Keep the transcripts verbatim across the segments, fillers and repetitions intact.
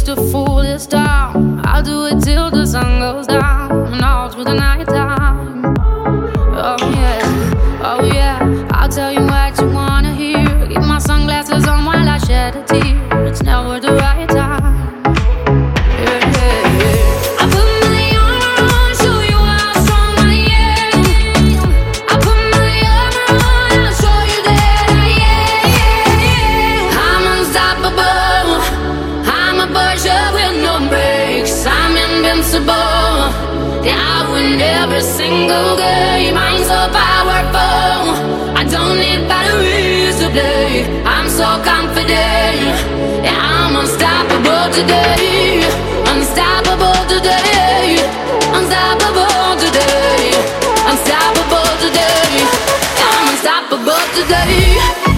takes to fool this town. I'll do it till the sun goes down and all through the night time. Oh yeah, oh yeah, I'll tell you what you wanna hear. Keep my sunglasses on while I shed a tear. It's never the right time. Yeah, yeah, yeah. I put my armor on, show you how strong I am. I put my armor on, I'll show you that I am. I'm unstoppable, I'm a Porsche with no brakes. I'm invincible, yeah, I win every single game. I'm so powerful, I don't need batteries to play. I'm so confident, yeah, I'm unstoppable today. Unstoppable today. Unstoppable today. Unstoppable today. I'm unstoppable today.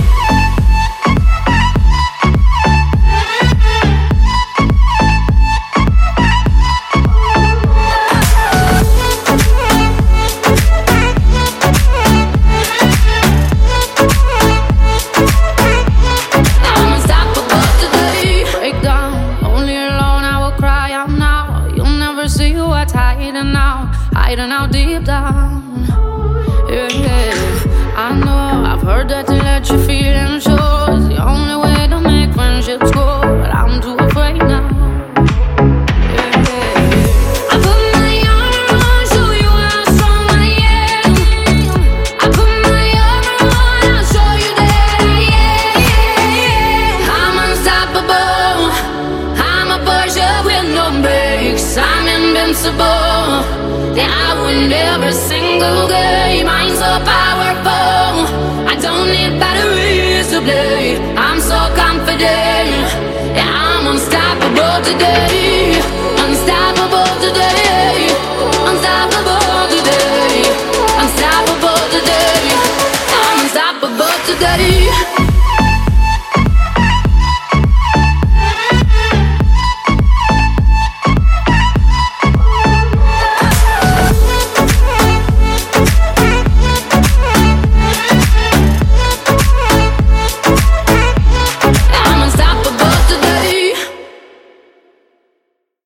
Hiding out deep down. Yeah, yeah. I know, I've heard that to let you feel and show is the only way to make friendships grow, but I'm too afraid now. Yeah, yeah, yeah. I put my armor on, show you how strong I am. I put my armor on, I'll show you that I am. I'm unstoppable, I'm a Porsche with no brakes. I'm invincible, yeah, I win every single game. I'm so powerful, I don't need batteries to play. I'm so confident, yeah, I'm unstoppable today. Unstoppable today. Unstoppable today. Unstoppable today. I'm unstoppable today.